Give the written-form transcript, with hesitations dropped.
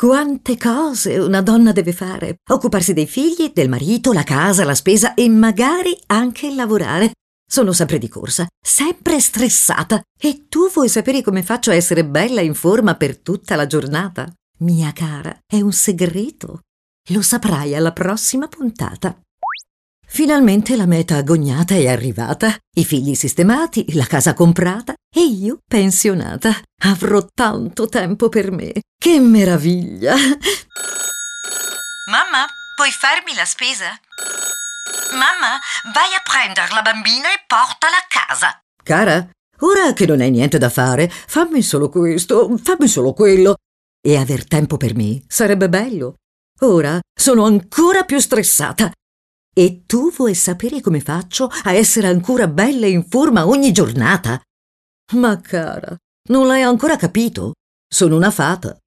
Quante cose una donna deve fare! Occuparsi dei figli, del marito, la casa, la spesa e magari anche lavorare. Sono sempre di corsa, sempre stressata. E tu vuoi sapere come faccio a essere bella e in forma per tutta la giornata? Mia cara, è un segreto. Lo saprai alla prossima puntata. Finalmente la meta agognata è arrivata, i figli sistemati, la casa comprata e io pensionata. Avrò tanto tempo per me. Che meraviglia! Mamma, puoi farmi la spesa? Mamma, vai a prendere la bambina e portala a casa. Cara, ora che non hai niente da fare, fammi solo questo, fammi solo quello. E aver tempo per me sarebbe bello. Ora sono ancora più stressata. E tu vuoi sapere come faccio a essere ancora bella e in forma ogni giornata? Ma cara, non l'hai ancora capito? Sono una fata.